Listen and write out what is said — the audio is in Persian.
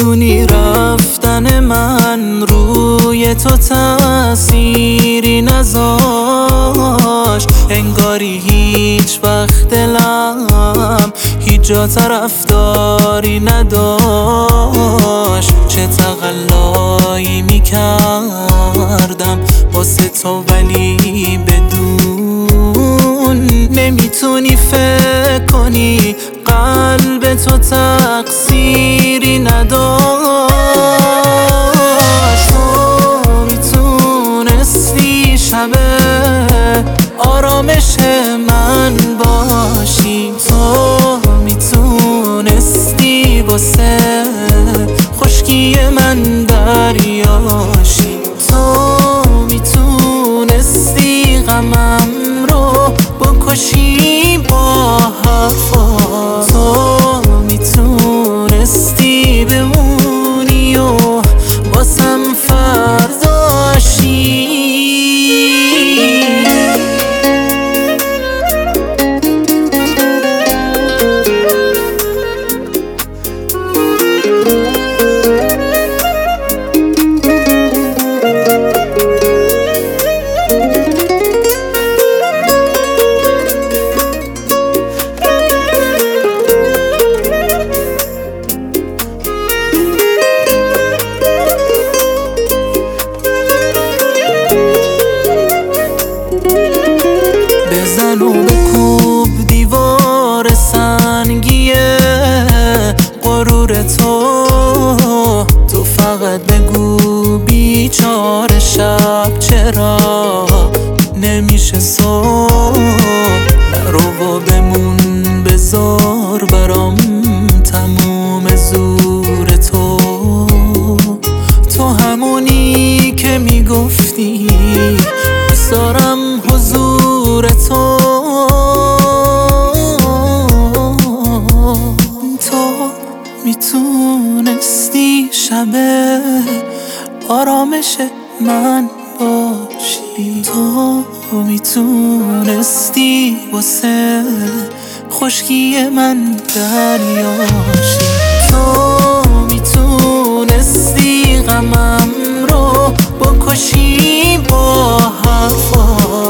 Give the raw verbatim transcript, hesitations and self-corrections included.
میدونی رفتن من روی تو تأثیری نذاش، انگاری هیچ وقت دلم هیچ جا طرفداری نداشت. چه تقلایی میکردم واسه تو ولی بدون نمیتونی فکر کنی قلب تو تقصیری نداشت. تو میتونستی شب آرامش من باشی، تو میتونستی واسه خشکی من دریاشی، تو میتونستی غمم رو بکشی با حرفا، تو میتونستی بمونی و واسم فرداشی. بزن و بکوب دیوار سنگیه غرور تو، تو فقط بگو بیچاره شب چرا نمیشه صبح، نرو و بمون بذار برام تموم زور تو، تو همونی که میگفتی دوست دارم حضور تو، تو میتونستی شب آرامش من باشی، تو میتونستی واسه خشکی من دریاشی، تو میتونستی غمم رو بکشی با حرفا،